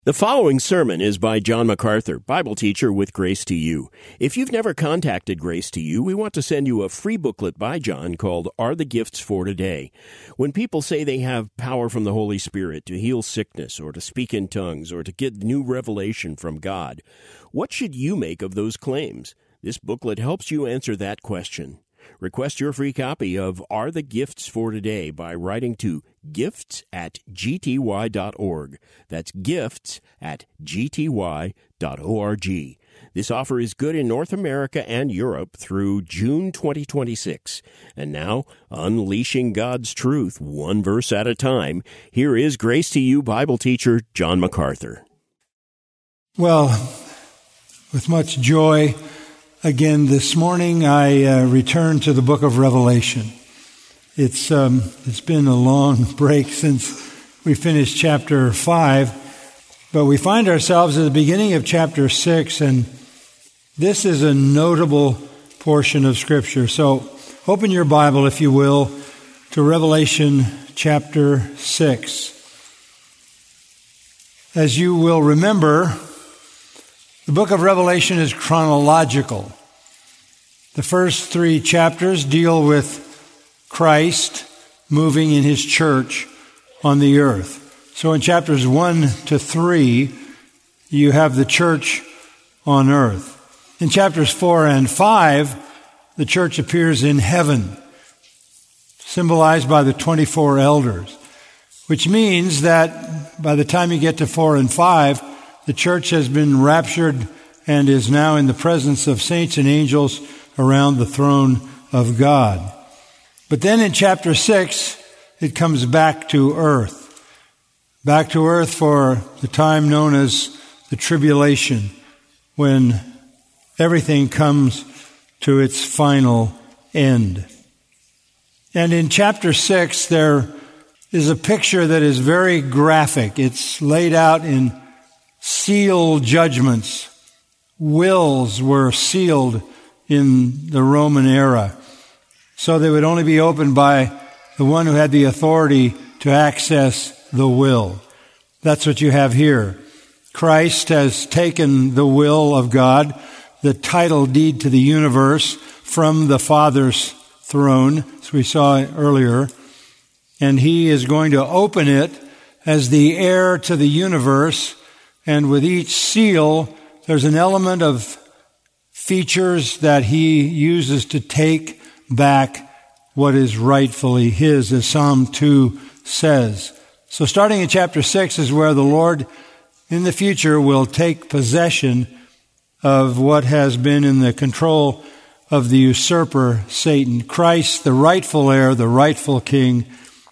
The following sermon is by John MacArthur, Bible teacher with Grace to You. If you've never contacted Grace to You, we want to send you a free booklet by John called Are the Gifts for Today? When people say they have power from the Holy Spirit to heal sickness or to speak in tongues or to get new revelation from God, what should you make of those claims? This booklet helps you answer that question. Request your free copy of Are the Gifts for Today by writing to gifts@gty.org. That's gifts@gty.org. This offer is good in North America and Europe through June 2026. And now, unleashing God's truth one verse at a time, here is Grace to You Bible teacher John MacArthur. Well, with much joy, again this morning I return to the book of Revelation. It's been a long break since we finished chapter 5, but we find ourselves at the beginning of chapter 6, and this is a notable portion of Scripture. So open your Bible, if you will, to Revelation chapter 6. As you will remember, the book of Revelation is chronological. The first 3 chapters deal with Christ moving in His church on the earth. So in chapters 1 to 3, you have the church on earth. In chapters 4 and 5, the church appears in heaven, symbolized by the 24 elders, which means that by the time you get to 4 and 5, the church has been raptured and is now in the presence of saints and angels around the throne of God. But then in chapter 6, it comes back to earth. Back to earth for the time known as the tribulation, when everything comes to its final end. And in chapter 6, there is a picture that is very graphic. It's laid out in sealed judgments. Wills were sealed in the Roman era, so they would only be opened by the one who had the authority to access the will. That's what you have here. Christ has taken the will of God, the title deed to the universe, from the Father's throne, as we saw earlier, and He is going to open it as the heir to the universe. And with each seal, there's an element of features that He uses to take back what is rightfully His, as Psalm 2 says. So starting in chapter 6 is where the Lord in the future will take possession of what has been in the control of the usurper, Satan. Christ, the rightful heir, the rightful king,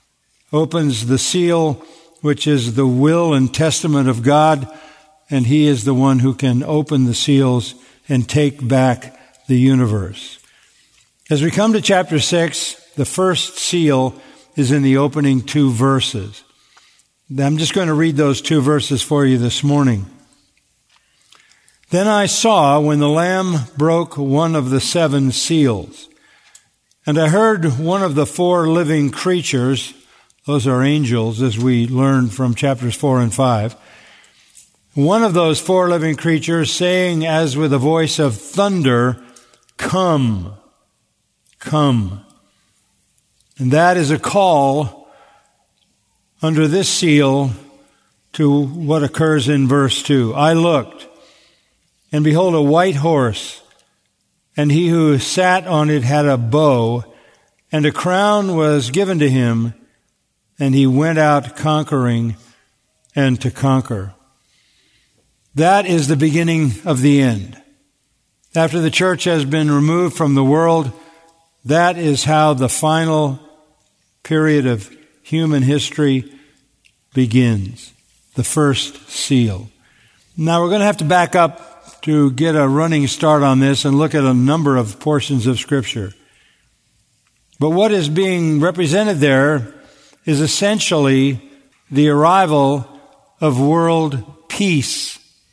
opens the seal, which is the will and testament of God, and He is the one who can open the seals and take back the universe. As we come to chapter 6, the first seal is in the opening 2 verses. I'm just going to read those 2 verses for you this morning. Then I saw when the Lamb broke one of the 7 seals, and I heard one of the 4 living creatures, those are angels as we learned from chapters 4 and 5, one of those 4 living creatures saying as with a voice of thunder, "Come, come." And that is a call under this seal to what occurs in verse 2. I looked, and behold, a white horse, and he who sat on it had a bow, and a crown was given to him, and he went out conquering and to conquer. That is the beginning of the end. After the church has been removed from the world, that is how the final period of human history begins. The first seal. Now we're going to have to back up to get a running start on this and look at a number of portions of Scripture. But what is being represented there is essentially the arrival of world peace.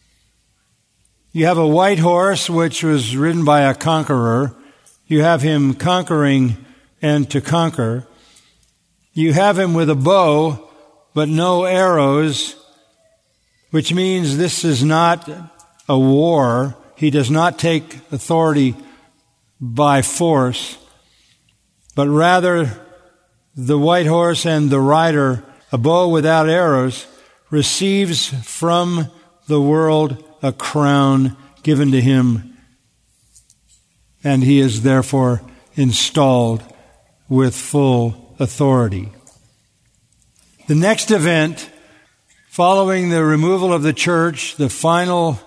You have a white horse, which was ridden by a conqueror. You have him conquering and to conquer. You have him with a bow, but no arrows, which means this is not a war. He does not take authority by force, but rather the white horse and the rider, a bow without arrows, receives from the world a crown given to him, and he is therefore installed with full authority. The next event, following the removal of the church, the final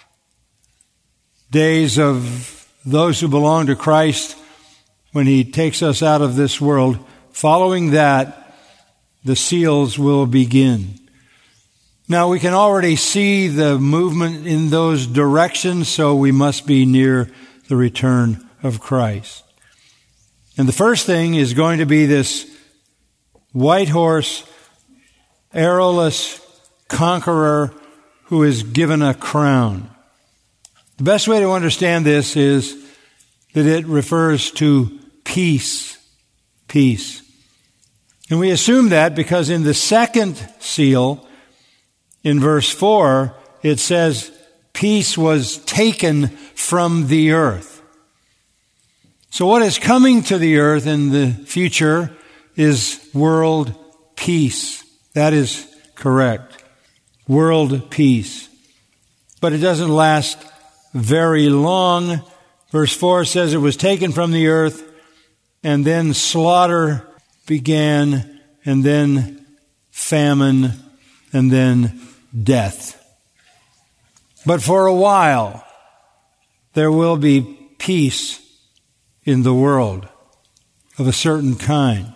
days of those who belong to Christ when he takes us out of this world, following that, the seals will begin. Now, we can already see the movement in those directions, so we must be near the return of Christ. And the first thing is going to be this white horse, arrowless conqueror who is given a crown. The best way to understand this is that it refers to peace. Peace. And we assume that because in the second seal, in verse 4, it says, peace was taken from the earth. So what is coming to the earth in the future is world peace. That is correct. World peace. But it doesn't last very long. Verse 4 says it was taken from the earth, and then slaughter began, and then famine, and then death. But for a while, there will be peace in the world of a certain kind.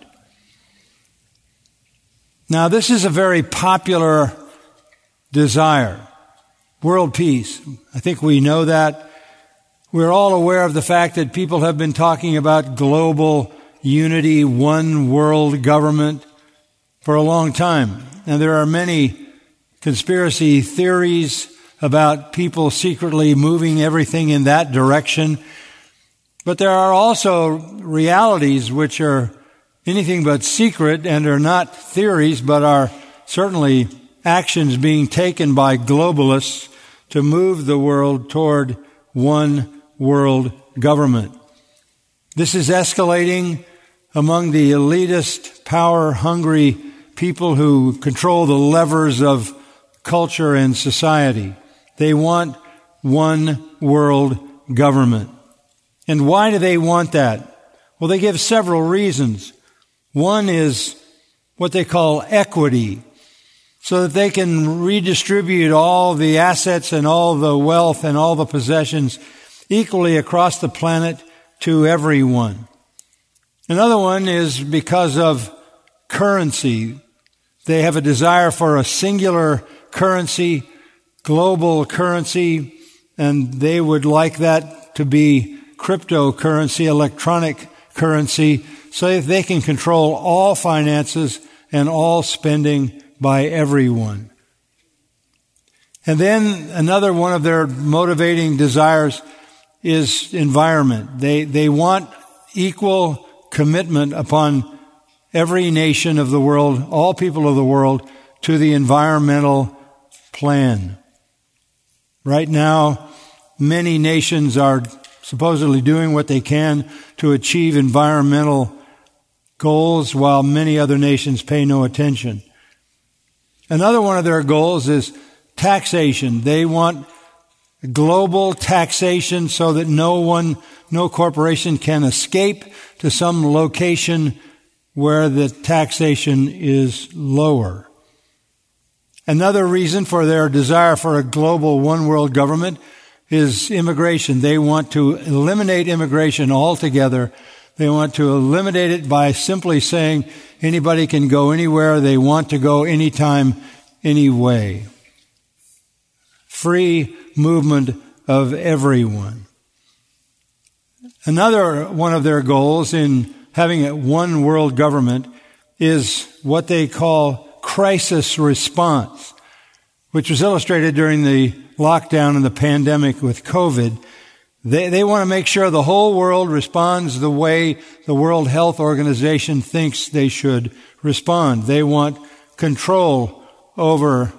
Now, this is a very popular desire. World peace. I think we know that. We're all aware of the fact that people have been talking about global unity, one world government for a long time. And there are many conspiracy theories about people secretly moving everything in that direction. But there are also realities which are anything but secret and are not theories, but are certainly actions being taken by globalists to move the world toward one world government. This is escalating among the elitist, power-hungry people who control the levers of culture and society. They want one world government. And why do they want that? Well, they give several reasons. One is what they call equity, so that they can redistribute all the assets and all the wealth and all the possessions equally across the planet to everyone. Another one is because of currency. They have a desire for a singular currency, global currency, and they would like that to be cryptocurrency, electronic currency, so that they can control all finances and all spending by everyone. And then another one of their motivating desires is environment. They want equal commitment upon every nation of the world, all people of the world, to the environmental plan. Right now, many nations are supposedly doing what they can to achieve environmental goals, while many other nations pay no attention. Another one of their goals is taxation. They want global taxation so that no corporation can escape to some location where the taxation is lower. Another reason for their desire for a global one world government is immigration. They want to eliminate immigration altogether. They want to eliminate it by simply saying anybody can go anywhere they want to go, anytime, anyway. Free movement of everyone. Another one of their goals in having a one world government is what they call crisis response, which was illustrated during the lockdown and the pandemic with COVID. They want to make sure the whole world responds the way the World Health Organization thinks they should respond. They want control over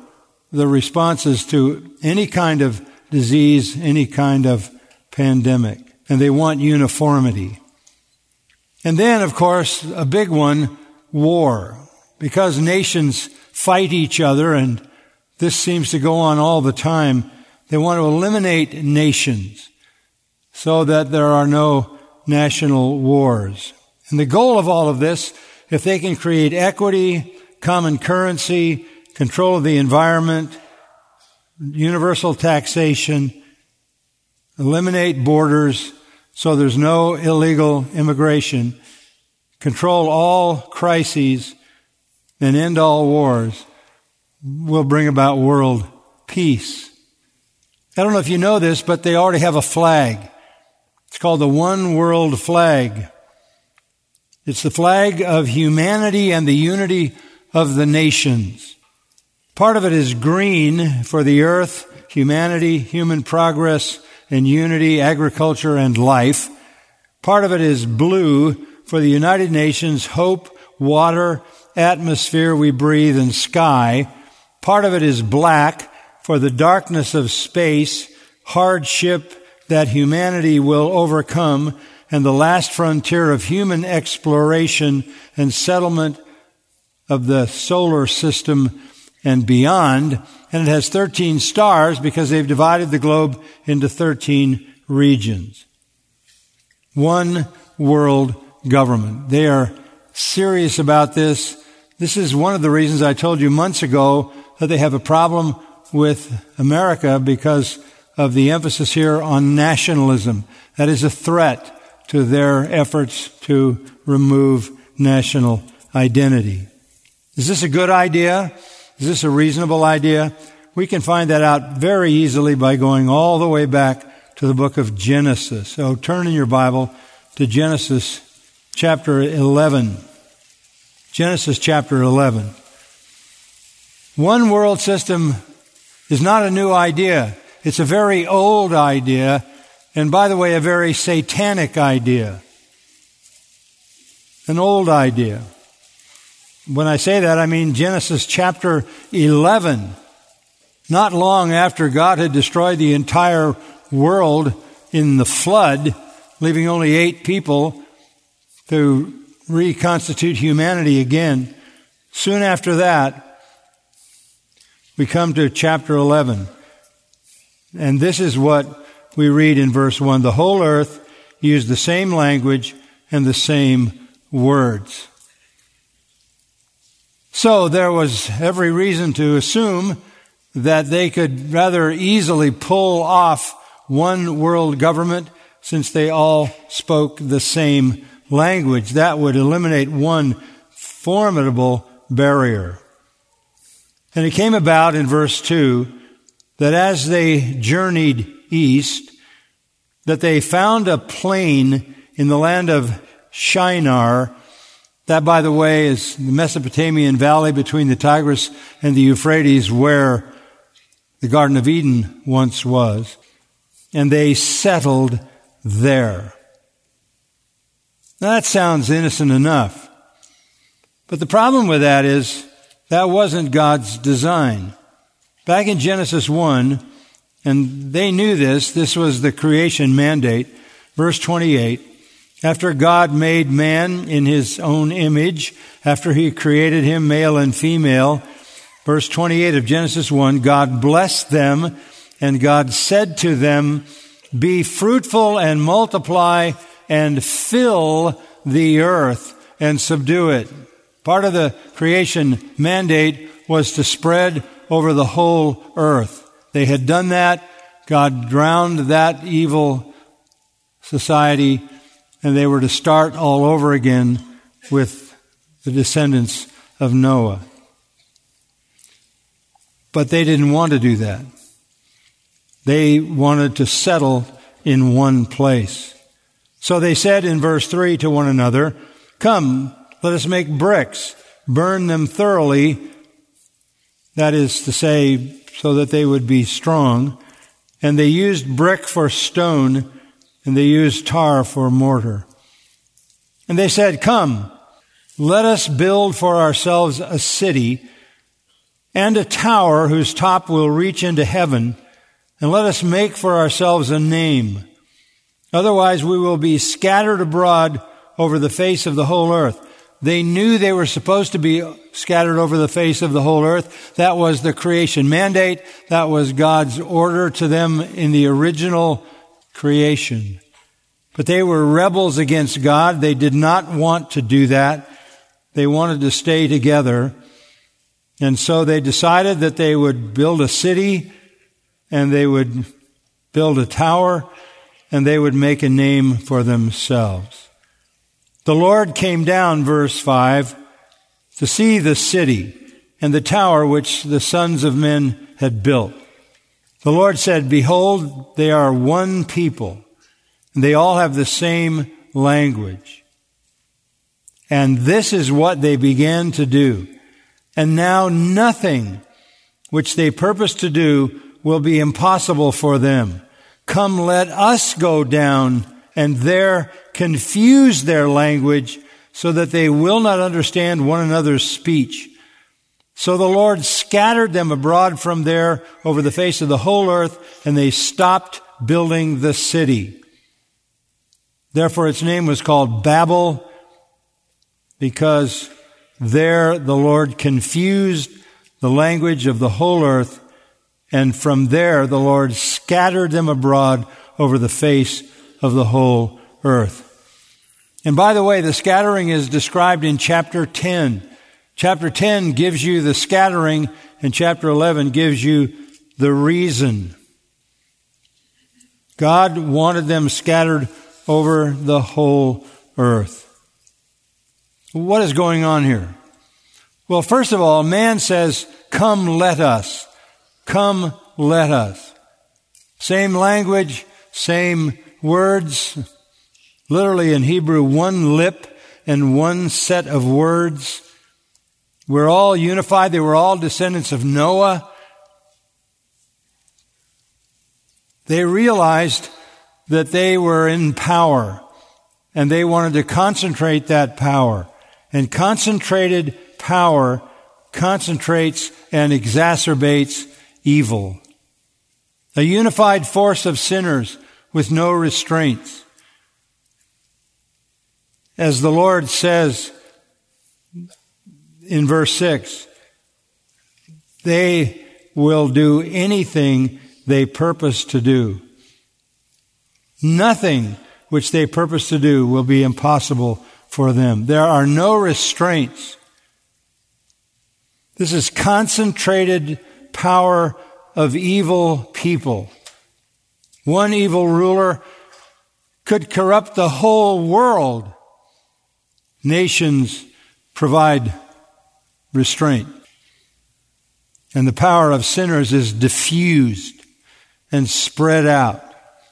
the responses to any kind of disease, any kind of pandemic. And they want uniformity. And then, of course, a big one, war. Because nations fight each other, and this seems to go on all the time, they want to eliminate nations so that there are no national wars. And the goal of all of this, if they can create equity, common currency, control of the environment, universal taxation, eliminate borders so there's no illegal immigration, control all crises, and end all wars, will bring about world peace. I don't know if you know this, but they already have a flag. It's called the One World Flag. It's the flag of humanity and the unity of the nations. Part of it is green for the earth, humanity, human progress, and unity, agriculture, and life. Part of it is blue for the United Nations, hope, water, atmosphere we breathe, and sky. Part of it is black for the darkness of space, hardship that humanity will overcome, and the last frontier of human exploration and settlement of the solar system and beyond. And it has 13 stars because they've divided the globe into 13 regions. One world government. They are serious about this. This is one of the reasons I told you months ago that they have a problem with America because of the emphasis here on nationalism. That is a threat to their efforts to remove national identity. Is this a good idea? Is this a reasonable idea? We can find that out very easily by going all the way back to the book of Genesis. So turn in your Bible to Genesis chapter 11. Genesis chapter 11. One world system is not a new idea. It's a very old idea, and by the way, a very satanic idea. An old idea. When I say that, I mean Genesis chapter 11. Not long after God had destroyed the entire world in the flood, leaving only 8 people to reconstitute humanity again. Soon after that, we come to chapter 11. And this is what we read in verse 1. The whole earth used the same language and the same words. So there was every reason to assume that they could rather easily pull off one world government since they all spoke the same language. That would eliminate one formidable barrier. And it came about in verse 2 that as they journeyed east, that they found a plain in the land of Shinar. That, by the way, is the Mesopotamian valley between the Tigris and the Euphrates, where the Garden of Eden once was. And they settled there. Now, that sounds innocent enough. But the problem with that is that wasn't God's design. Back in Genesis 1, and they knew this was the creation mandate, verse 28, after God made man in his own image, after he created him male and female, verse 28 of Genesis 1, God blessed them, and God said to them, be fruitful and multiply and fill the earth and subdue it. Part of the creation mandate was to spread over the whole earth. They had done that. God drowned that evil society, and they were to start all over again with the descendants of Noah. But they didn't want to do that. They wanted to settle in one place. So they said in verse 3 to one another, come, let us make bricks, burn them thoroughly, that is to say, so that they would be strong. And they used brick for stone, and they used tar for mortar. And they said, come, let us build for ourselves a city and a tower whose top will reach into heaven, and let us make for ourselves a name. Otherwise we will be scattered abroad over the face of the whole earth. They knew they were supposed to be scattered over the face of the whole earth. That was the creation mandate. That was God's order to them in the original creation. But they were rebels against God. They did not want to do that. They wanted to stay together. And so they decided that they would build a city, and they would build a tower, and they would make a name for themselves. The Lord came down, verse 5, to see the city and the tower which the sons of men had built. The Lord said, behold, they are one people, and they all have the same language. And this is what they began to do. And now nothing which they purpose to do will be impossible for them. Come, let us go down and there confuse their language so that they will not understand one another's speech. So the Lord scattered them abroad from there over the face of the whole earth, and they stopped building the city. Therefore its name was called Babel, because there the Lord confused the language of the whole earth, and from there the Lord scattered them abroad over the face of the whole earth. And by the way, the scattering is described in chapter 10. Chapter 10 gives you the scattering, and chapter 11 gives you the reason. God wanted them scattered over the whole earth. What is going on here? Well, first of all, man says, come, let us. Come, let us. Same language, same words. Literally in Hebrew, one lip and one set of words. We're all unified. They were all descendants of Noah. They realized that they were in power, and they wanted to concentrate that power. And concentrated power concentrates and exacerbates evil. A unified force of sinners with no restraints. As the Lord says in verse 6, they will do anything they purpose to do. Nothing which they purpose to do will be impossible for them. There are no restraints. This is concentrated power of evil people. One evil ruler could corrupt the whole world. Nations provide restraint. And the power of sinners is diffused and spread out.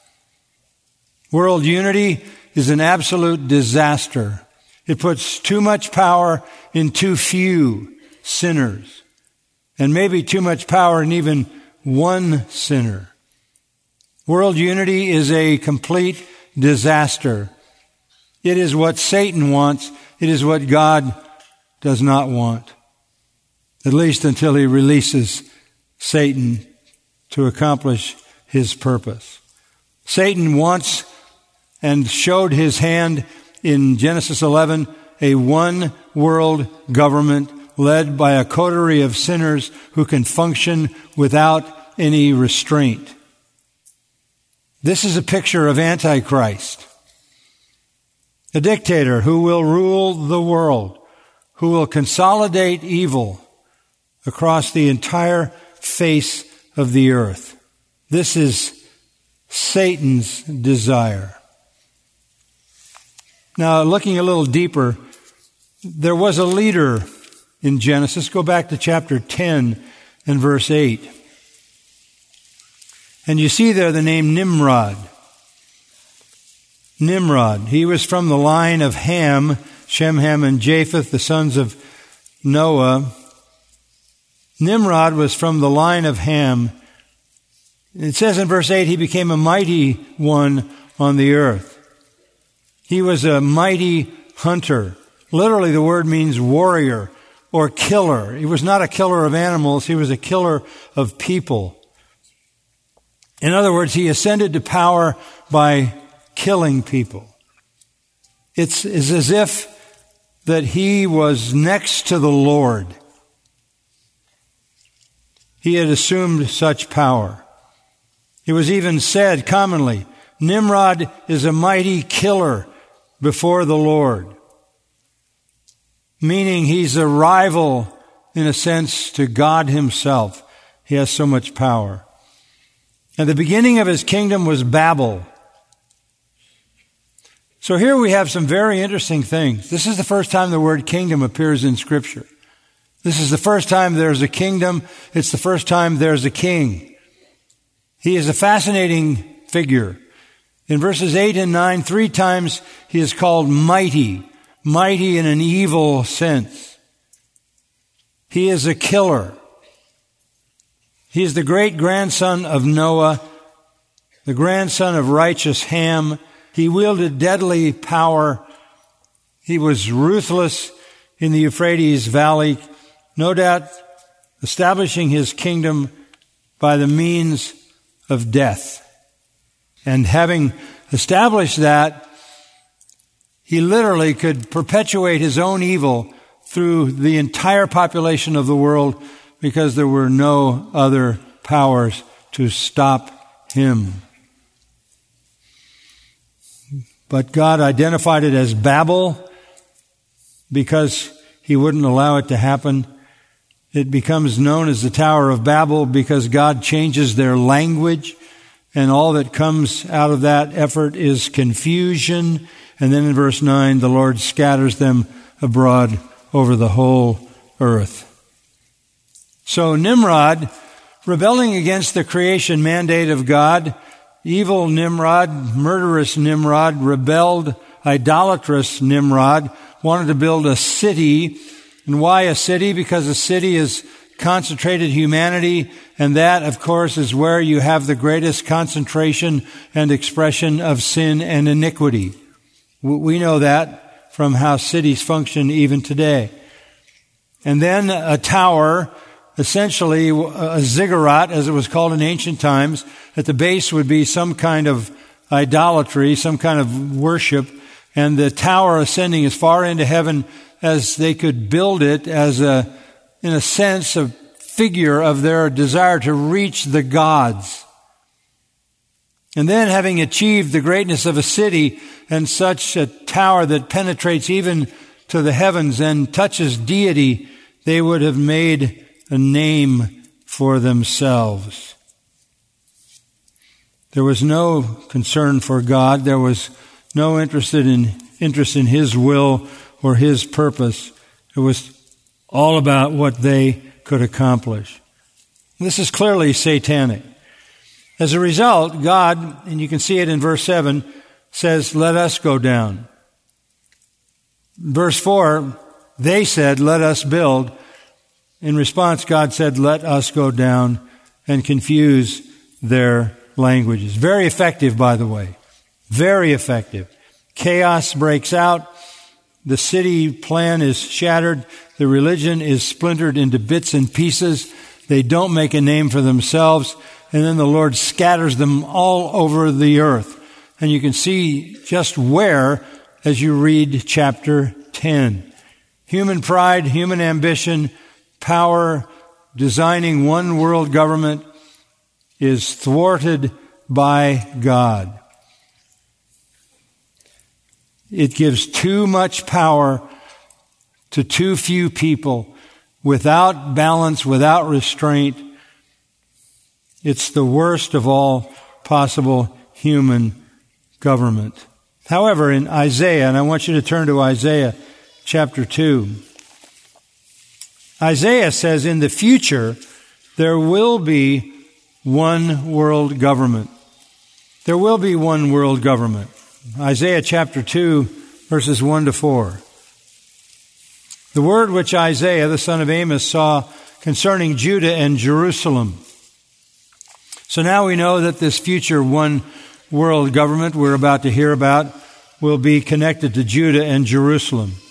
World unity is an absolute disaster. It puts too much power in too few sinners, and maybe too much power in even one sinner. World unity is a complete disaster. It is what Satan wants. It is what God does not want, at least until he releases Satan to accomplish his purpose. Satan wants and showed his hand in Genesis 11, a one world government led by a coterie of sinners who can function without any restraint. This is a picture of Antichrist, a dictator who will rule the world, who will consolidate evil across the entire face of the earth. This is Satan's desire. Now, looking a little deeper, there was a leader in Genesis. Go back to chapter 10 and verse 8. And you see there the name Nimrod. Nimrod. He was from the line of Ham, Shem, Ham, and Japheth, the sons of Noah. Nimrod was from the line of Ham. It says in verse 8, he became a mighty one on the earth. He was a mighty hunter. Literally, the word means warrior or killer. He was not a killer of animals. He was a killer of people. In other words, he ascended to power by killing people. It's as if that he was next to the Lord. He had assumed such power. It was even said commonly, Nimrod is a mighty killer before the Lord. Meaning he's a rival, in a sense, to God himself. He has so much power. And the beginning of his kingdom was Babel. So here we have some very interesting things. This is the first time the word kingdom appears in Scripture. This is the first time there's a kingdom. It's the first time there's a king. He is a fascinating figure. In verses 8 and 9, 3 times he is called mighty. Mighty in an evil sense. He is a killer. He is the great-grandson of Noah, the grandson of righteous Ham. He wielded deadly power. He was ruthless in the Euphrates Valley, no doubt establishing his kingdom by the means of death. And having established that, he literally could perpetuate his own evil through the entire population of the world because there were no other powers to stop him. But God identified it as Babel because he wouldn't allow it to happen. It becomes known as the Tower of Babel because God changes their language, and all that comes out of that effort is confusion. And then in verse 9, the Lord scatters them abroad over the whole earth. So Nimrod, rebelling against the creation mandate of God, evil Nimrod, murderous Nimrod, rebelled, idolatrous Nimrod, wanted to build a city. And why a city? Because a city is concentrated humanity, and that, of course, is where you have the greatest concentration and expression of sin and iniquity. We know that from how cities function even today. And then a tower, essentially a ziggurat, as it was called in ancient times. At the base would be some kind of idolatry, some kind of worship, and the tower ascending as far into heaven as they could build it as in a sense, a figure of their desire to reach the gods. And then, having achieved the greatness of a city and such a tower that penetrates even to the heavens and touches deity, they would have made a name for themselves. There was no concern for God. There was no interest in His will or His purpose. It was all about what they could accomplish. This is clearly satanic. As a result, God, and you can see it in verse 7, says, "Let us go down." Verse 4, they said, "Let us build." In response, God said, "Let us go down," and confuse their languages. Very effective, by the way. Very effective. Chaos breaks out. The city plan is shattered. The religion is splintered into bits and pieces. They don't make a name for themselves. And then the Lord scatters them all over the earth. And you can see just where as you read chapter 10. Human pride, human ambition, power, designing one world government is thwarted by God. It gives too much power to too few people without balance, without restraint. It's the worst of all possible human government. However, in Isaiah, and I want you to turn to Isaiah chapter 2, Isaiah says in the future there will be one world government. There will be one world government. Isaiah chapter 2, verses 1 to 4. The word which Isaiah, the son of Amos, saw concerning Judah and Jerusalem. So now we know that this future one world government we're about to hear about will be connected to Judah and Jerusalem.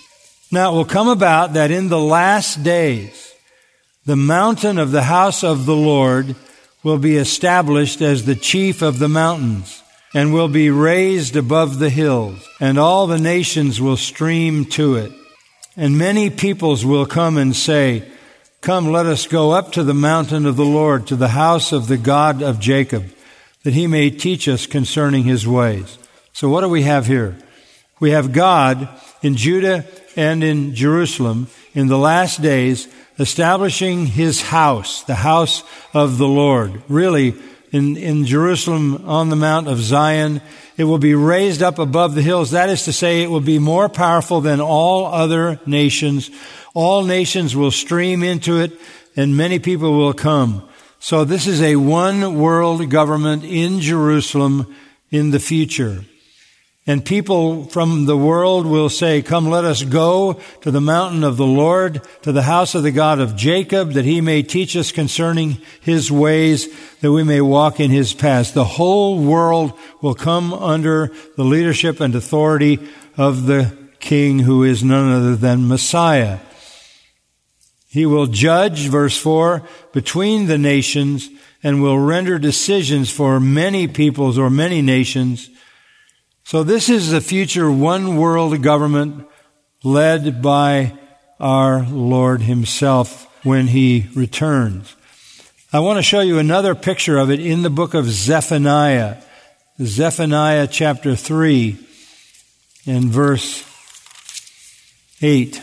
Now it will come about that in the last days, the mountain of the house of the Lord will be established as the chief of the mountains, and will be raised above the hills, and all the nations will stream to it. And many peoples will come and say, Come, let us go up to the mountain of the Lord, to the house of the God of Jacob, that he may teach us concerning his ways. So what do we have here? We have God in Judah and in Jerusalem in the last days establishing his house, the house of the Lord. Really, in Jerusalem on the Mount of Zion, it will be raised up above the hills. That is to say, it will be more powerful than all other nations. All nations will stream into it, and many people will come. So this is a one world government in Jerusalem in the future. And people from the world will say, Come, let us go to the mountain of the Lord, to the house of the God of Jacob, that he may teach us concerning his ways, that we may walk in his paths. The whole world will come under the leadership and authority of the King, who is none other than Messiah. He will judge, verse 4, between the nations, and will render decisions for many peoples or many nations. So this is the future one world government led by our Lord himself when he returns. I want to show you another picture of it in the book of Zephaniah. Zephaniah chapter 3 and verse 8.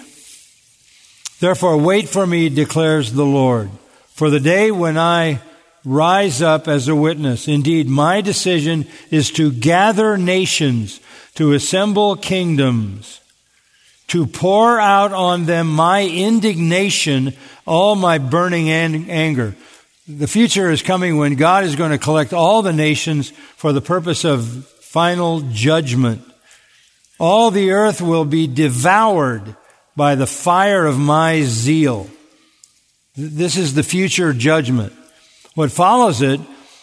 Therefore wait for me, declares the Lord, for the day when I rise up as a witness. Indeed, my decision is to gather nations, to assemble kingdoms, to pour out on them my indignation, all my burning anger. The future is coming when God is going to collect all the nations for the purpose of final judgment. All the earth will be devoured by the fire of my zeal. This is the future judgment. What follows it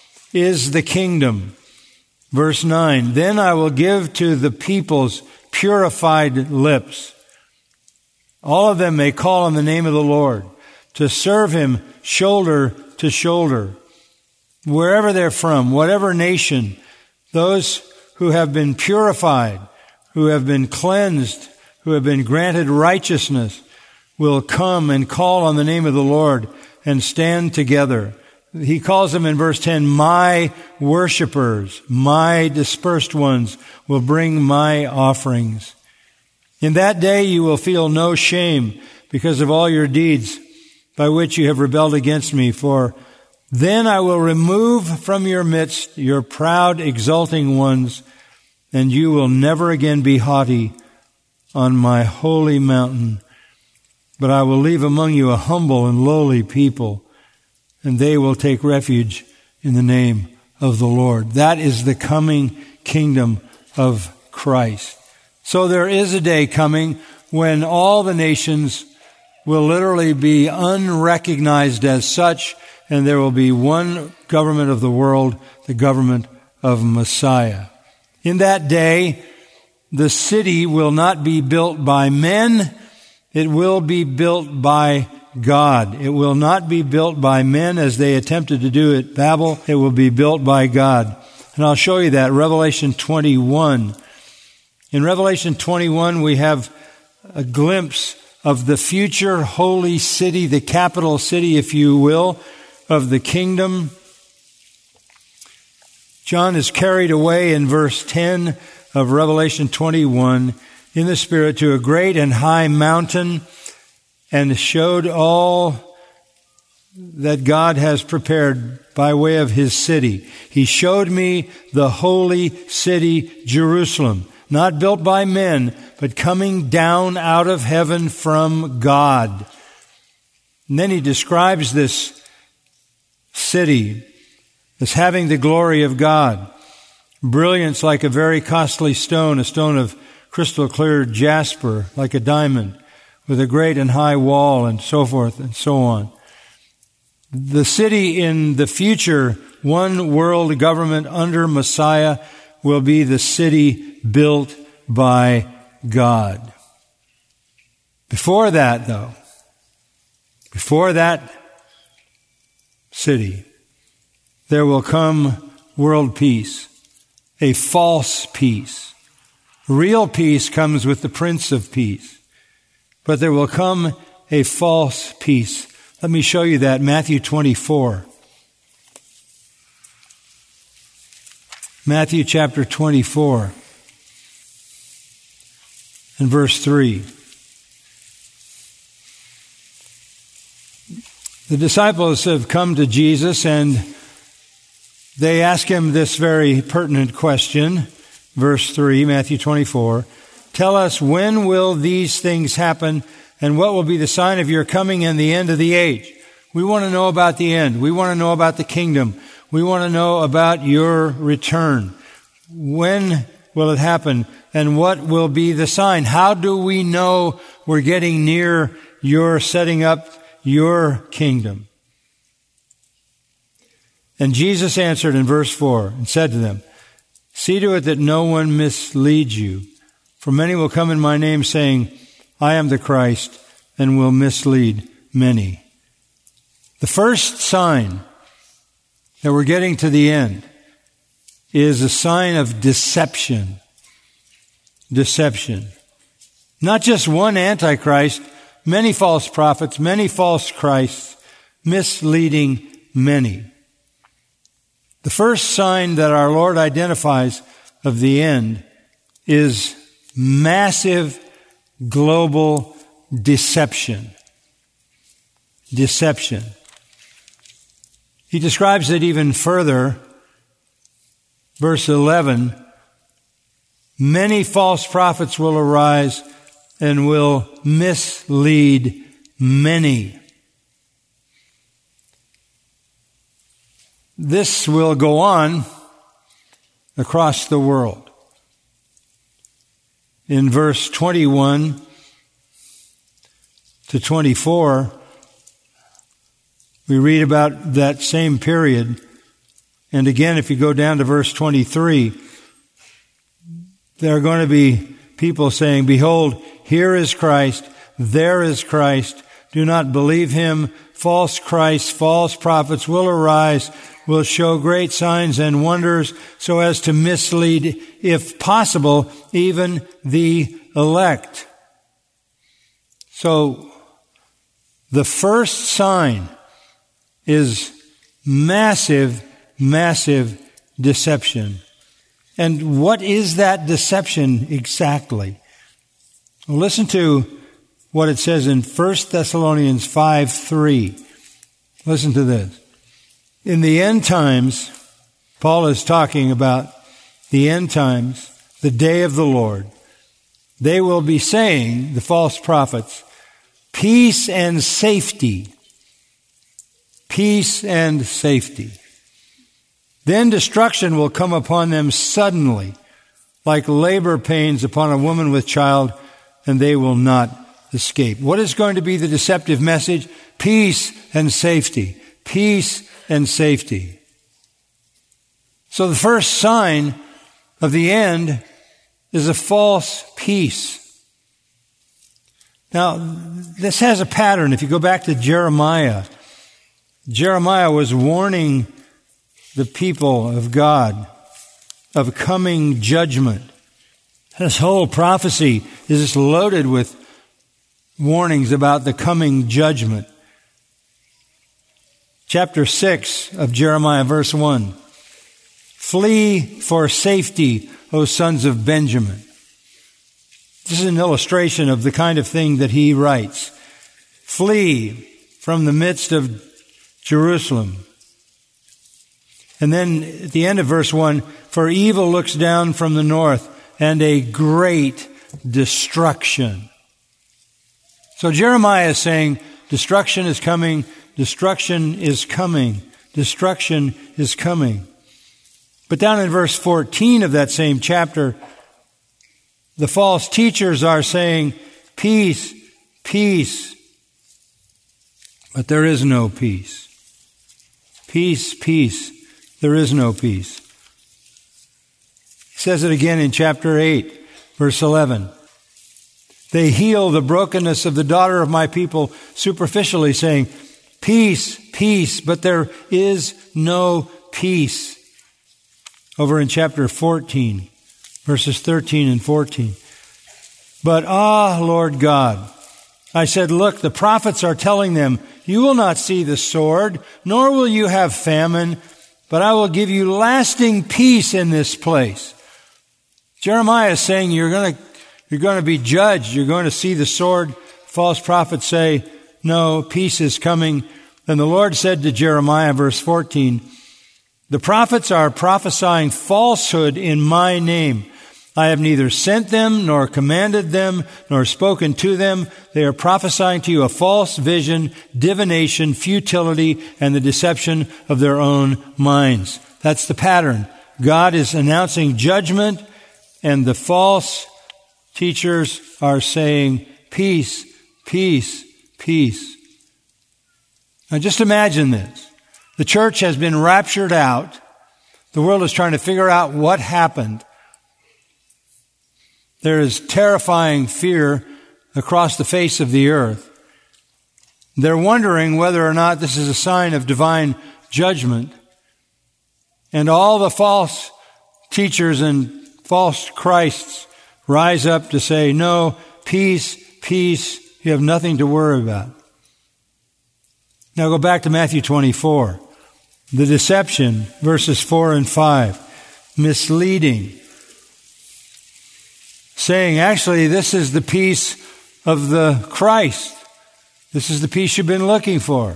is the kingdom. Verse 9, Then I will give to the peoples purified lips. All of them may call on the name of the Lord, to serve him shoulder to shoulder. Wherever they're from, whatever nation, those who have been purified, who have been cleansed, who have been granted righteousness, will come and call on the name of the Lord and stand together. He calls them in verse 10, my worshipers, my dispersed ones will bring my offerings. In that day you will feel no shame because of all your deeds by which you have rebelled against me. For then I will remove from your midst your proud, exulting ones, and you will never again be haughty on my holy mountain. But I will leave among you a humble and lowly people, and they will take refuge in the name of the Lord. That is the coming kingdom of Christ. So there is a day coming when all the nations will literally be unrecognized as such, and there will be one government of the world, the government of Messiah. In that day, the city will not be built by men, it will be built by God. It will not be built by men as they attempted to do at Babel. It will be built by God. And I'll show you that. Revelation 21. In Revelation 21, we have a glimpse of the future holy city, the capital city, if you will, of the kingdom. John is carried away in verse 10 of Revelation 21 in the Spirit to a great and high mountain, and showed all that God has prepared by way of his city. He showed me the holy city, Jerusalem, not built by men, but coming down out of heaven from God. And then he describes this city as having the glory of God, brilliance like a very costly stone, a stone of crystal clear jasper, like a diamond, with a great and high wall, and so forth and so on. The city in the future one world government under Messiah will be the city built by God. Before that, though, before that city, there will come world peace, a false peace. Real peace comes with the Prince of Peace, but there will come a false peace. Let me show you that. Matthew 24. Matthew chapter 24 and verse 3. The disciples have come to Jesus and they ask him this very pertinent question. Verse 3, Matthew 24. Tell us, when will these things happen, and what will be the sign of your coming and the end of the age? We want to know about the end. We want to know about the kingdom. We want to know about your return. When will it happen, and what will be the sign? How do we know we're getting near your setting up your kingdom? And Jesus answered in verse 4 and said to them, see to it that no one misleads you. For many will come in my name saying, I am the Christ, and will mislead many. The first sign that we're getting to the end is a sign of deception. Deception. Not just one Antichrist, many false prophets, many false Christs, misleading many. The first sign that our Lord identifies of the end is massive global deception. Deception. He describes it even further. Verse 11, many false prophets will arise and will mislead many. This will go on across the world. In verse 21 to 24, we read about that same period. And again, if you go down to verse 23, there are going to be people saying, behold, here is Christ, there is Christ. Do not believe him. False Christs, false prophets will arise, will show great signs and wonders so as to mislead, if possible, even the elect. So, the first sign is massive, massive deception. And what is that deception exactly? Well, listen to what it says in 1 Thessalonians 5:3. Listen to this. In the end times, Paul is talking about the end times, the day of the Lord. They will be saying, the false prophets, peace and safety. Peace and safety. Then destruction will come upon them suddenly, like labor pains upon a woman with child, and they will not escape. What is going to be the deceptive message? Peace and safety. Peace and safety. So the first sign of the end is a false peace. Now, this has a pattern. If you go back to Jeremiah, Jeremiah was warning the people of God of coming judgment. This whole prophecy is just loaded with warnings about the coming judgment. Chapter 6 of Jeremiah, verse 1. Flee for safety, O sons of Benjamin. This is an illustration of the kind of thing that he writes. Flee from the midst of Jerusalem. And then at the end of verse 1, for evil looks down from the north, and a great destruction. So Jeremiah is saying, destruction is coming, destruction is coming, destruction is coming. But down in verse 14 of that same chapter, the false teachers are saying, peace, peace. But there is no peace. Peace, peace. There is no peace. He says it again in chapter 8, verse 11. They heal the brokenness of the daughter of my people superficially, saying, peace, peace, but there is no peace. Over in chapter 14, verses 13 and 14. But, Lord God, I said, look, the prophets are telling them, you will not see the sword, nor will you have famine, but I will give you lasting peace in this place. Jeremiah is saying you're going to be judged. You're going to see the sword. False prophets say, no, peace is coming. Then the Lord said to Jeremiah, verse 14, the prophets are prophesying falsehood in my name. I have neither sent them, nor commanded them, nor spoken to them. They are prophesying to you a false vision, divination, futility, and the deception of their own minds. That's the pattern. God is announcing judgment, and the false teachers are saying, peace, peace, peace. Now just imagine this. The church has been raptured out. The world is trying to figure out what happened. There is terrifying fear across the face of the earth. They're wondering whether or not this is a sign of divine judgment. And all the false teachers and false Christs rise up to say, no, peace, peace, you have nothing to worry about. Now go back to Matthew 24. The deception, verses 4 and 5. Misleading. Saying, actually, this is the peace of the Christ. This is the peace you've been looking for.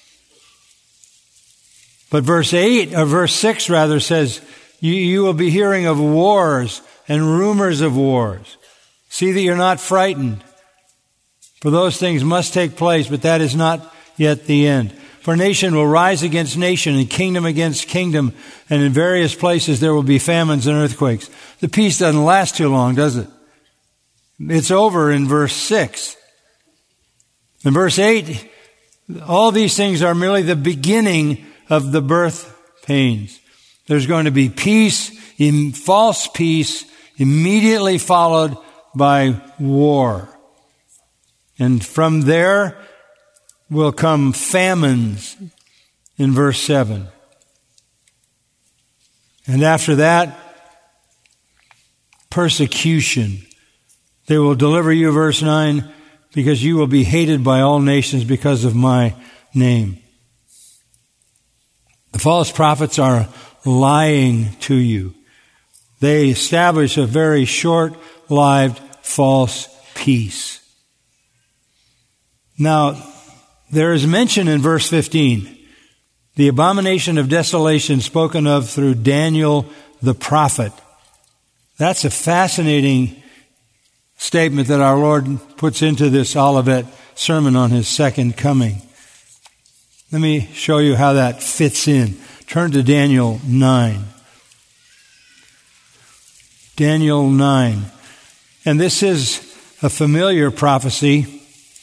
But verse 6 says, you will be hearing of wars and rumors of wars. See that you're not frightened. For those things must take place, but that is not yet the end. For nation will rise against nation and kingdom against kingdom, and in various places there will be famines and earthquakes. The peace doesn't last too long, does it? It's over in verse 6. In verse 8, all these things are merely the beginning of the birth pains. There's going to be peace, false peace, immediately followed by war. And from there will come famines in verse 7. And after that, persecution. They will deliver you, verse 9, because you will be hated by all nations because of my name. The false prophets are lying to you. They establish a very short-lived false peace. Now, there is mention in verse 15, the abomination of desolation spoken of through Daniel the prophet. That's a fascinating statement that our Lord puts into this Olivet sermon on His second coming. Let me show you how that fits in. Turn to Daniel 9. Daniel 9. And this is a familiar prophecy.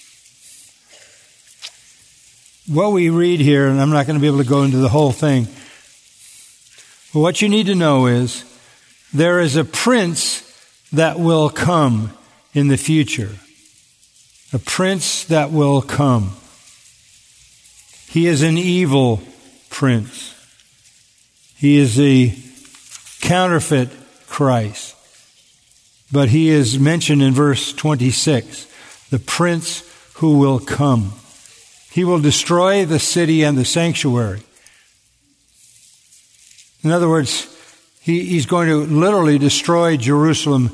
What we read here, and I'm not going to be able to go into the whole thing, but what you need to know is there is a prince that will come in the future. A prince that will come. He is an evil prince. He is a counterfeit Christ. But he is mentioned in verse 26, the prince who will come. He will destroy the city and the sanctuary. In other words, he's going to literally destroy Jerusalem.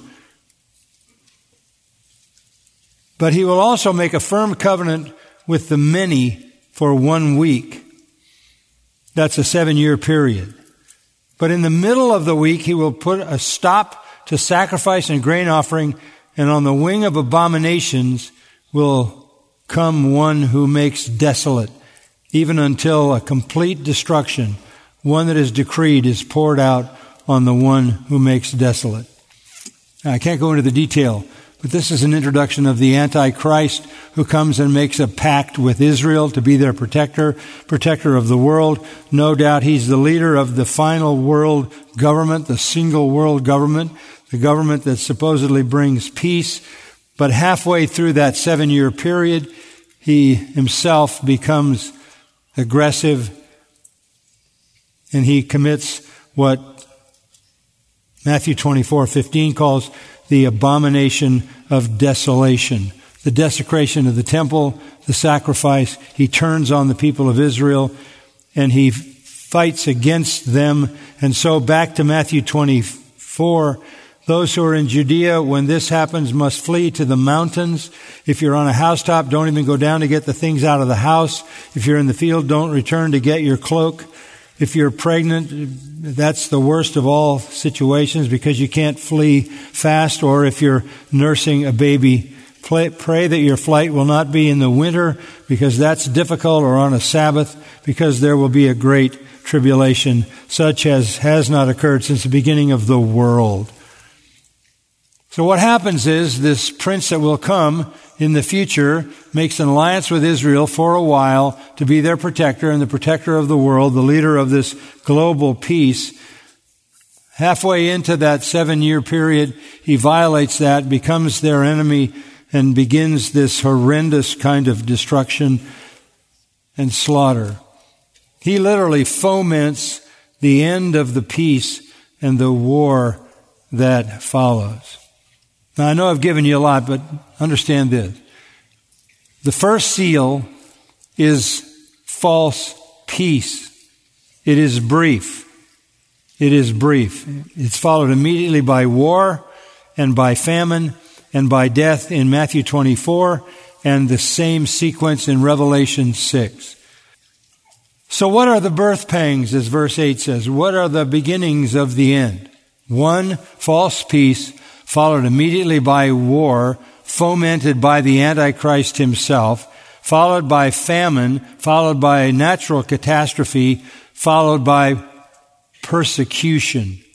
But he will also make a firm covenant with the many for 1 week. That's a 7-year period. But in the middle of the week, he will put a stop to sacrifice and grain offering, and on the wing of abominations will come one who makes desolate, even until a complete destruction, one that is decreed, is poured out on the one who makes desolate. Now, I can't go into the detail, but this is an introduction of the Antichrist who comes and makes a pact with Israel to be their protector of the world. No doubt he's the leader of the final world government, the single world government, the government that supposedly brings peace. But halfway through that 7-year period, he himself becomes aggressive, and he commits what Matthew 24:15 calls the abomination of desolation. The desecration of the temple, the sacrifice. He turns on the people of Israel, and he fights against them. And so back to Matthew 24, those who are in Judea, when this happens, must flee to the mountains. If you're on a housetop, don't even go down to get the things out of the house. If you're in the field, don't return to get your cloak. If you're pregnant, that's the worst of all situations because you can't flee fast. Or if you're nursing a baby, pray that your flight will not be in the winter because that's difficult, or on a Sabbath, because there will be a great tribulation such as has not occurred since the beginning of the world. So what happens is this prince that will come in the future makes an alliance with Israel for a while to be their protector and the protector of the world, the leader of this global peace. Halfway into that 7-year period, he violates that, becomes their enemy, and begins this horrendous kind of destruction and slaughter. He literally foments the end of the peace and the war that follows. Now, I know I've given you a lot, but understand this. The first seal is false peace. It is brief. It is brief. It's followed immediately by war and by famine and by death in Matthew 24, and the same sequence in Revelation 6. So what are the birth pangs, as verse 8 says? What are the beginnings of the end? 1, false peace, followed immediately by war, fomented by the Antichrist himself, followed by famine, followed by natural catastrophe, followed by persecution.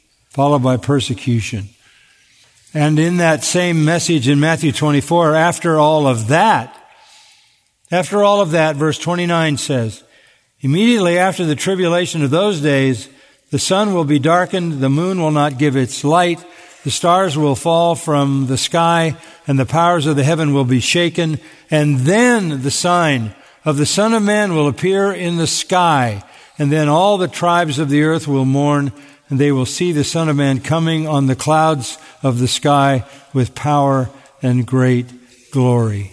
And in that same message in Matthew 24, after all of that, verse 29 says, immediately after the tribulation of those days, the sun will be darkened, the moon will not give its light, the stars will fall from the sky, and the powers of the heaven will be shaken. And then the sign of the Son of Man will appear in the sky. And then all the tribes of the earth will mourn, and they will see the Son of Man coming on the clouds of the sky with power and great glory.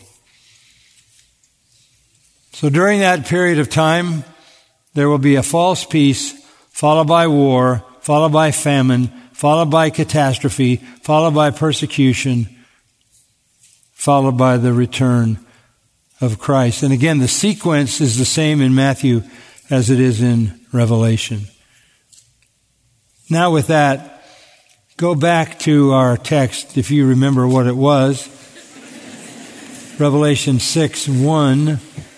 So during that period of time, there will be a false peace, followed by war, followed by famine, followed by catastrophe, followed by persecution, followed by the return of Christ. And again, the sequence is the same in Matthew as it is in Revelation. Now with that, go back to our text, if you remember what it was. Revelation 6:1.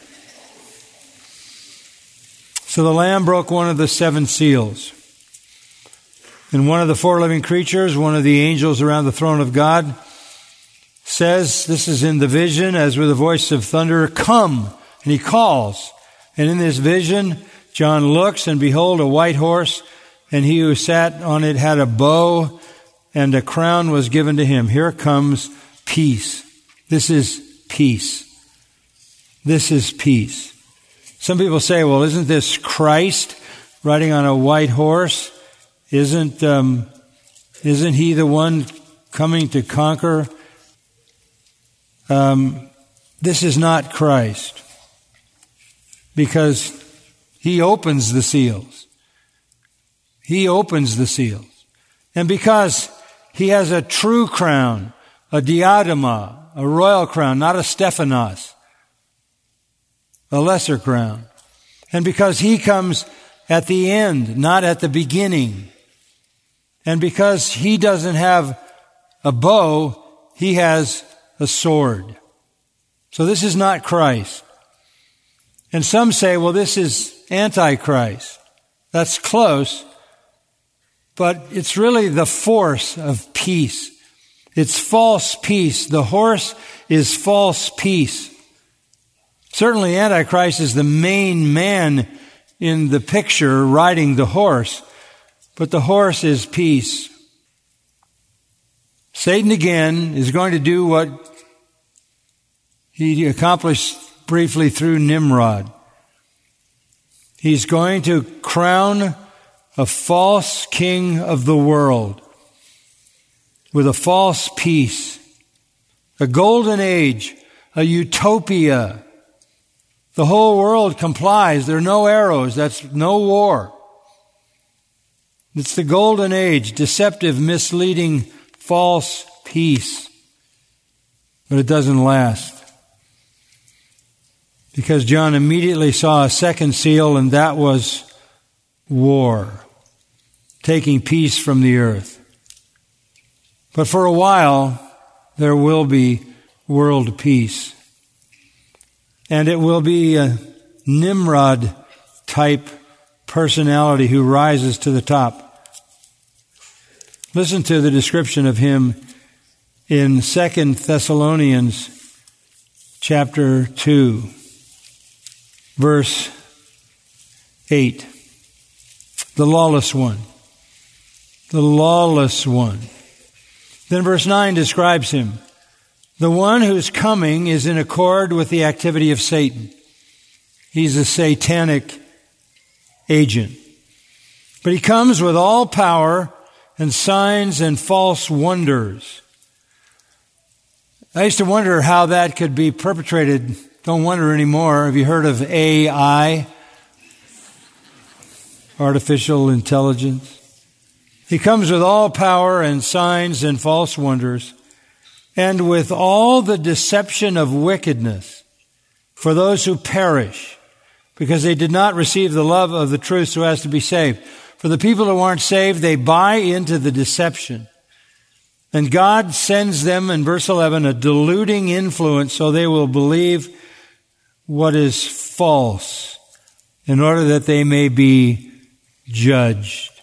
So the Lamb broke one of the 7 seals. And one of the 4 living creatures, one of the angels around the throne of God, says, this is in the vision, as with a voice of thunder, come! And he calls. And in this vision, John looks, and behold, a white horse, and he who sat on it had a bow, and a crown was given to him. Here comes peace. This is peace. This is peace. Some people say, well, isn't this Christ riding on a white horse? Isn't he the one coming to conquer? This is not Christ, because he opens the seals. He opens the seals. And because he has a true crown, a diadema, a royal crown, not a Stephanos, a lesser crown. And because he comes at the end, not at the beginning. And because he doesn't have a bow, he has a sword. So this is not Christ. And some say, well, this is Antichrist. That's close, but it's really the force of peace. It's false peace. The horse is false peace. Certainly Antichrist is the main man in the picture riding the horse, but the horse is peace. Satan again is going to do what he accomplished briefly through Nimrod. He's going to crown a false king of the world with a false peace, a golden age, a utopia. The whole world complies. There are no arrows. That's no war. It's the golden age, deceptive, misleading, false peace. But it doesn't last. Because John immediately saw a second seal, and that was war, taking peace from the earth. But for a while, there will be world peace. And it will be a Nimrod-type personality who rises to the top. Listen to the description of him in 2 Thessalonians chapter 2, verse 8. The lawless one. The lawless one. Then verse 9 describes him. The one whose coming is in accord with the activity of Satan. He's a satanic agent. But he comes with all power and signs and false wonders. I used to wonder how that could be perpetrated. Don't wonder anymore. Have you heard of AI? Artificial intelligence. He comes with all power and signs and false wonders, and with all the deception of wickedness for those who perish, because they did not receive the love of the truth so as to be saved. For the people who aren't saved, they buy into the deception. And God sends them, in verse 11, a deluding influence so they will believe what is false in order that they may be judged.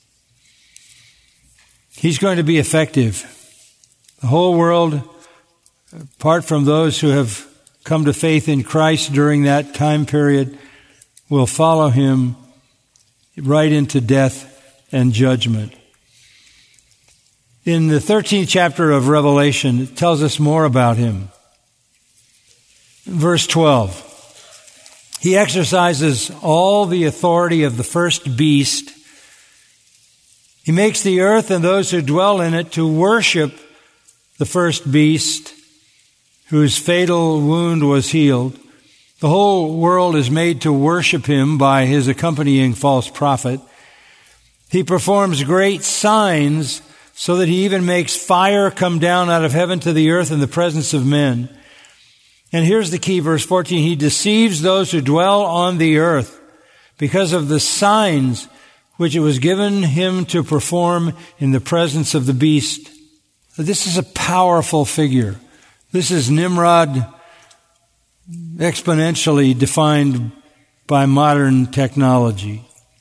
He's going to be effective. The whole world, apart from those who have come to faith in Christ during that time period, will follow him right into death and judgment. In the 13th chapter of Revelation, it tells us more about him. Verse 12. He exercises all the authority of the first beast. He makes the earth and those who dwell in it to worship the first beast, whose fatal wound was healed. The whole world is made to worship him by his accompanying false prophet. He performs great signs so that he even makes fire come down out of heaven to the earth in the presence of men. And here's the key, verse 14. He deceives those who dwell on the earth because of the signs which it was given him to perform in the presence of the beast. This is a powerful figure. This is Nimrod exponentially defined by modern technology.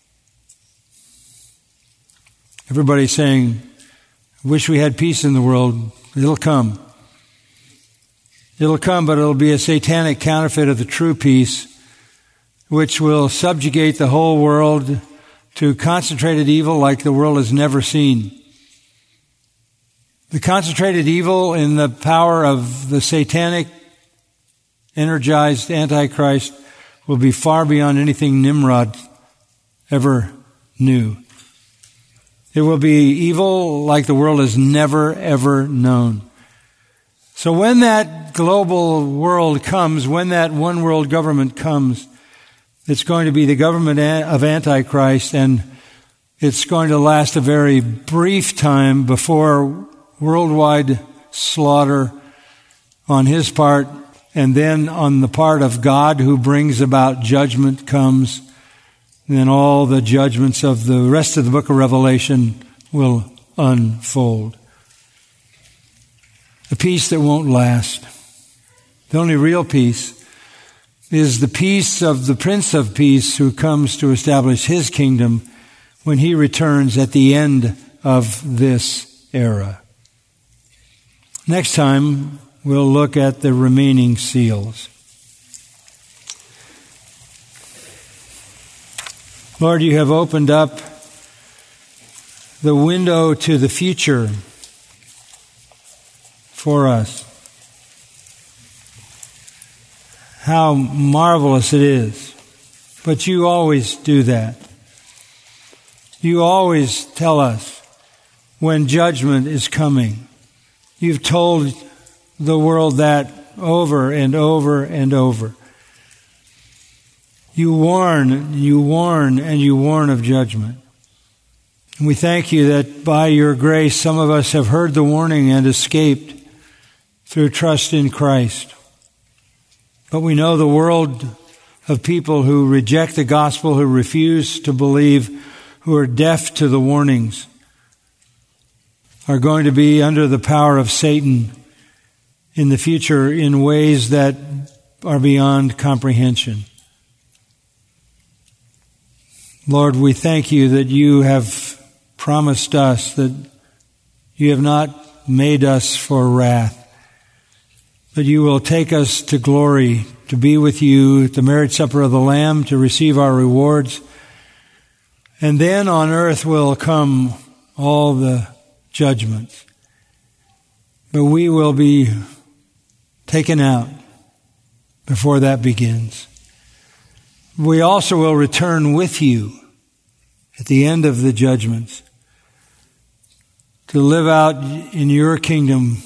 Everybody's saying, wish we had peace in the world. It'll come. It'll come, but it'll be a satanic counterfeit of the true peace, which will subjugate the whole world to concentrated evil like the world has never seen. The concentrated evil in the power of the satanic, energized Antichrist will be far beyond anything Nimrod ever knew. It will be evil like the world has never, ever known. So when that global world comes, when that one world government comes, it's going to be the government of Antichrist, and it's going to last a very brief time before worldwide slaughter on his part, and then on the part of God who brings about judgment comes. Then all the judgments of the rest of the book of Revelation will unfold. A peace that won't last. The only real peace is the peace of the Prince of Peace who comes to establish his kingdom when he returns at the end of this era. Next time, we'll look at the remaining seals. Lord, you have opened up the window to the future for us. how marvelous it is. But you always do that. You always tell us when judgment is coming. You've told the world that over and over and over. You warn, and you warn of judgment. And we thank you that by your grace, some of us have heard the warning and escaped through trust in Christ. But we know the world of people who reject the gospel, who refuse to believe, who are deaf to the warnings, are going to be under the power of Satan in the future in ways that are beyond comprehension. Lord, we thank you that you have promised us that you have not made us for wrath, but you will take us to glory, to be with you at the marriage supper of the Lamb, to receive our rewards. And then on earth will come all the judgments. But we will be taken out before that begins. We also will return with you at the end of the judgments to live out in your kingdom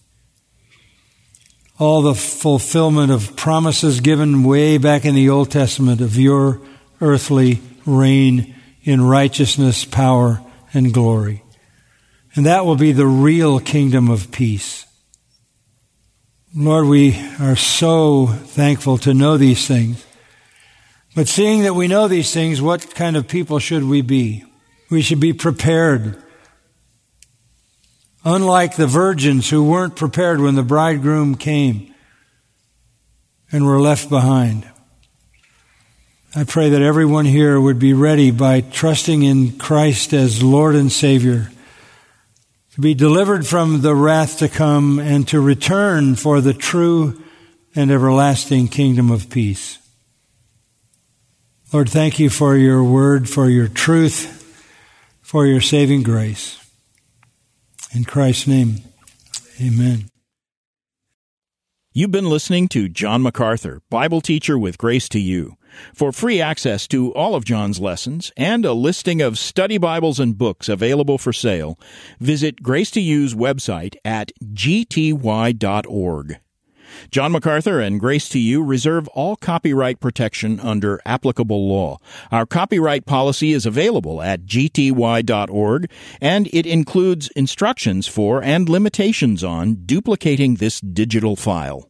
all the fulfillment of promises given way back in the Old Testament of your earthly reign in righteousness, power, and glory. And that will be the real kingdom of peace. Lord, we are so thankful to know these things. But seeing that we know these things, what kind of people should we be? We should be prepared. Unlike the virgins who weren't prepared when the bridegroom came and were left behind. I pray that everyone here would be ready by trusting in Christ as Lord and Savior to be delivered from the wrath to come and to return for the true and everlasting kingdom of peace. Lord, thank you for your word, for your truth, for your saving grace. In Christ's name, amen. You've been listening to John MacArthur, Bible teacher with Grace to You. For free access to all of John's lessons and a listing of study Bibles and books available for sale, visit Grace to You's website at gty.org. John MacArthur and Grace to You reserve all copyright protection under applicable law. Our copyright policy is available at gty.org, and it includes instructions for and limitations on duplicating this digital file.